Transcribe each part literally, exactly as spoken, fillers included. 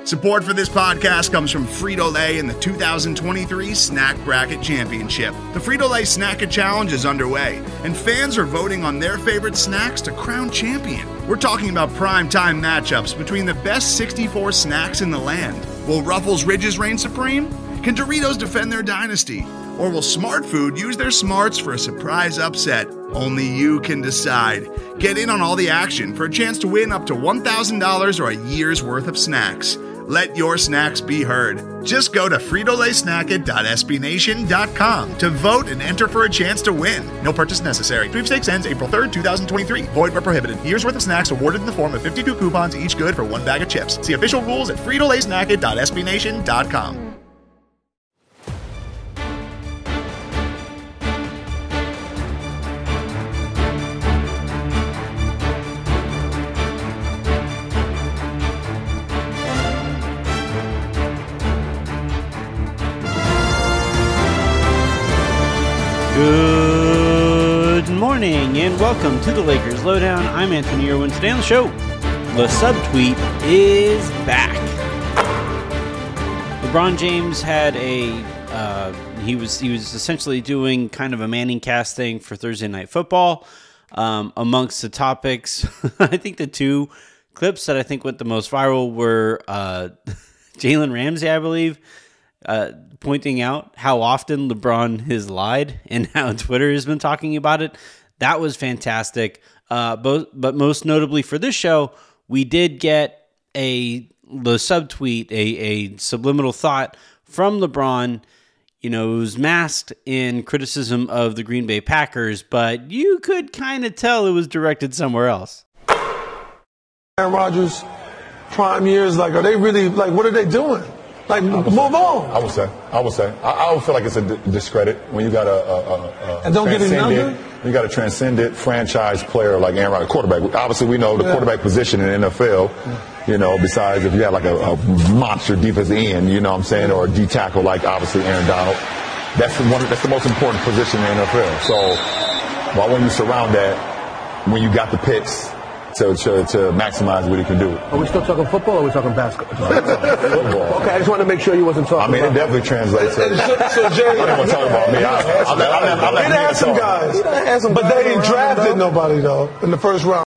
Support for this podcast comes from Frito-Lay and the two thousand twenty-three Snack Bracket Championship. The Frito-Lay Snack Challenge is underway, and fans are voting on their favorite snacks to crown champion. We're talking about prime-time matchups between the best sixty-four snacks in the land. Will Ruffles Ridges reign supreme? Can Doritos defend their dynasty? Or will Smart Food use their smarts for a surprise upset? Only you can decide. Get in on all the action for a chance to win up to one thousand dollars or a year's worth of snacks. Let your snacks be heard. Just go to Frito Lay Snack It dot S B Nation dot com to vote and enter for a chance to win. No purchase necessary. Sweepstakes ends April third, twenty twenty-three. Void where prohibited. Year's worth of snacks awarded in the form of fifty-two coupons, each good for one bag of chips. See official rules at Frito Lay Snack It dot S B Nation dot com. Good morning and welcome to the Lakers Lowdown. I'm Anthony Irwin. Today on the show, the subtweet is back. LeBron James had a uh, he was he was essentially doing kind of a Manning cast thing for Thursday Night Football. Um, amongst the topics, I think the two clips that I think went the most viral were uh, Jalen Ramsey, I believe. Uh, pointing out how often LeBron has lied and how Twitter has been talking about it. That was fantastic. Uh, both, but most notably for this show, we did get a the subtweet, a, a subliminal thought from LeBron. You know, it was masked in criticism of the Green Bay Packers, but you could kind of tell it was directed somewhere else. Aaron Rodgers, prime years, like, are they really, like, what are they doing? Like, move say, on. I would say. I would say. I, I would feel like it's a d- discredit when you got a, a, a, a and don't get it transcendent, you got a transcendent franchise player like Aaron Rodgers, quarterback. Obviously, we know the yeah. quarterback position in the N F L. Yeah. You know, besides if you have like a, a monster defensive end, you know what I'm saying, or a D tackle like obviously Aaron Donald. That's the one. That's the most important position in the N F L. So why wouldn't you surround that when you got the picks? To, to, to maximize what he can do. Are we still talking football or are we talking basketball? Football. Okay, I just want to make sure you wasn't talking I mean, about it definitely translates. So, so Jay, I didn't want to talk about me. I, I, I'm not, I'm not, I'm not he had some guys, had some but they ain't drafted nobody, though, in the first round.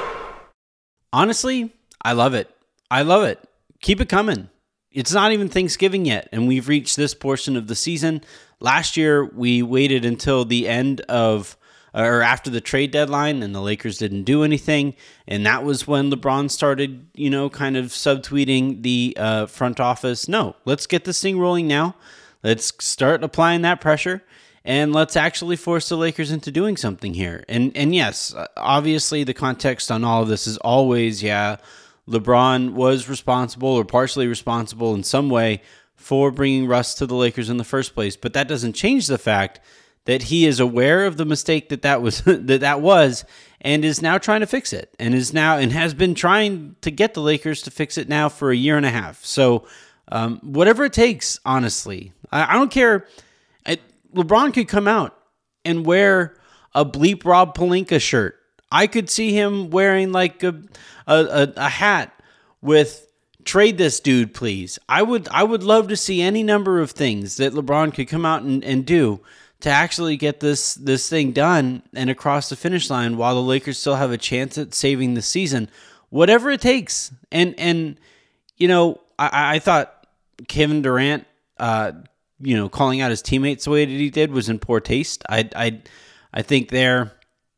Honestly, I love it. I love it. Keep it coming. It's not even Thanksgiving yet, and we've reached this portion of the season. Last year, we waited until the end of or after the trade deadline, and the Lakers didn't do anything, and that was when LeBron started, you know, kind of subtweeting the uh, front office. No, let's get this thing rolling now. Let's start applying that pressure, and let's actually force the Lakers into doing something here. And and yes, obviously the context on all of this is always, yeah, LeBron was responsible or partially responsible in some way for bringing Russ to the Lakers in the first place, but that doesn't change the fact that he is aware of the mistake that that was that that was, and is now trying to fix it, and is now and has been trying to get the Lakers to fix it now for a year and a half. So, um, whatever it takes, honestly, I, I don't care. I, LeBron could come out and wear a bleep Rob Pelinka shirt. I could see him wearing like a a, a hat with "Trade this dude, please." I would I would love to see any number of things that LeBron could come out and, and do to actually get this this thing done and across the finish line while the Lakers still have a chance at saving the season, whatever it takes. And and you know, I, I thought Kevin Durant, uh, you know, calling out his teammates the way that he did was in poor taste. I I I think there,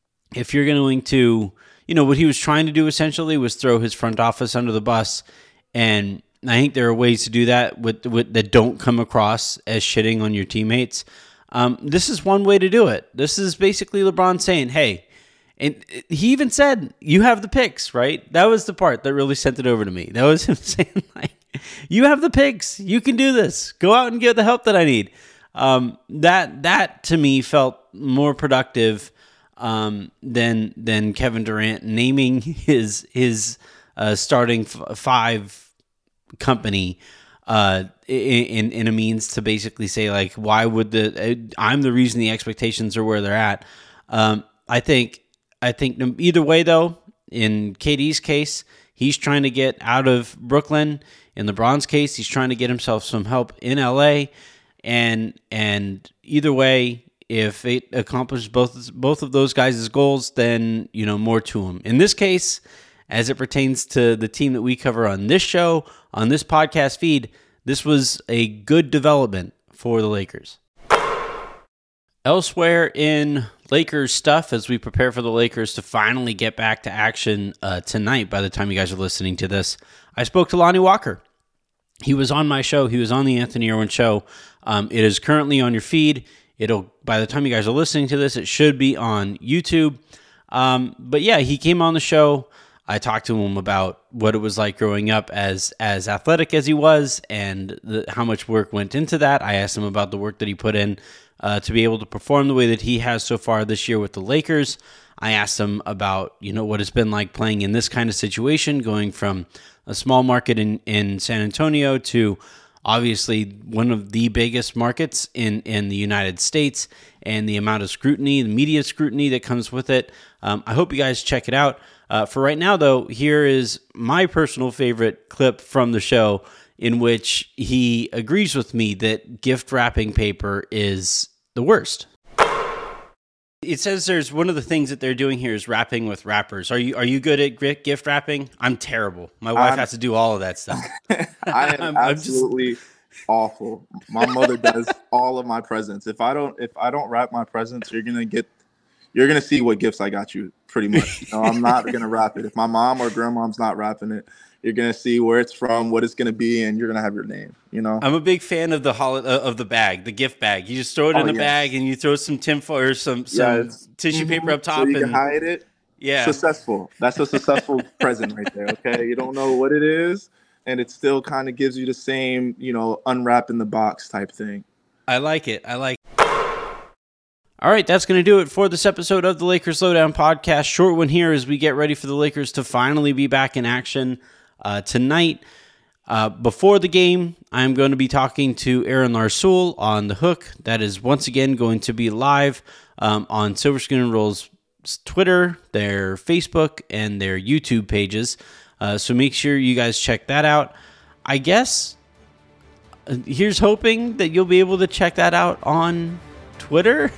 if you're going to, you know, what he was trying to do essentially was throw his front office under the bus, and I think there are ways to do that with, with that don't come across as shitting on your teammates. Um, this is one way to do it. This is basically LeBron saying, hey, and he even said, you have the picks, right? That was the part that really sent it over to me. That was him saying, like, you have the picks. You can do this. Go out and get the help that I need. Um, that, that to me felt more productive um, than than Kevin Durant naming his, his uh, starting f- five company Uh, in in a means to basically say, like, why would the I'm the reason the expectations are where they're at. Um, I think I think either way though, in K D's case, He's trying to get out of Brooklyn. In LeBron's case, he's trying to get himself some help in L A. And and either way, if it accomplishes both both of those guys' goals, then, you know, more to him. In this case, as it pertains to the team that we cover on this show, on this podcast feed, this was a good development for the Lakers. Elsewhere in Lakers stuff, as we prepare for the Lakers to finally get back to action uh, tonight, by the time you guys are listening to this, I spoke to Lonnie Walker. He was on my show. He was on the Anthony Irwin Show. Um, it is currently on your feed. It'll, by the time you guys are listening to this, it should be on YouTube. Um, but yeah, he came on the show. I talked to him about what it was like growing up as as athletic as he was, and the, how much work went into that. I asked him about the work that he put in Uh, to be able to perform the way that he has so far this year with the Lakers. I asked him about, you know, what it's been like playing in this kind of situation, going from a small market in, in San Antonio to obviously one of the biggest markets in, in the United States, and the amount of scrutiny, the media scrutiny that comes with it. Um, I hope you guys check it out. Uh, for right now, though, here is my personal favorite clip from the show, in which he agrees with me that gift wrapping paper is the worst. It says there's one of the things that they're doing here is wrapping with wrappers. Are you are you good at gift wrapping? I'm terrible. My wife I'm, has to do all of that stuff. I am I'm, absolutely I'm just... awful. My mother does all of my presents. If I don't if I don't wrap my presents, you're gonna get you're gonna see what gifts I got you. Pretty much. You know, I'm not gonna wrap it. If my mom or grandmom's not wrapping it, you're gonna see where it's from, what it's gonna be, and you're gonna have your name. You know, I'm a big fan of the hol- of the bag, the gift bag. You just throw it oh, in a yes. bag, and you throw some tinfoil or some some yeah, tissue mm-hmm. paper up top, so you and can hide it. Yeah, successful. That's a successful present right there. Okay, you don't know what it is, and it still kind of gives you the same, you know, unwrap in the box type thing. I like it. I like. All right, that's going to do it for this episode of the Lakers Lowdown Podcast. Short one here as we get ready for the Lakers to finally be back in action uh, tonight. Uh, before the game, I'm going to be talking to Aaron Larsoul on The Hook. That is once again going to be live um, on Silver Screen and Roll's Twitter, their Facebook, and their YouTube pages. Uh, so make sure you guys check that out. I guess uh, here's hoping that you'll be able to check that out on Twitter.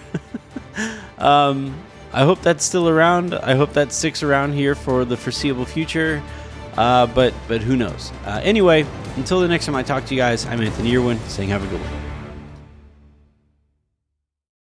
um, I hope that's still around. I hope that sticks around here for the foreseeable future. Uh, but but who knows? Uh, anyway, until the next time I talk to you guys, I'm Anthony Irwin saying have a good one.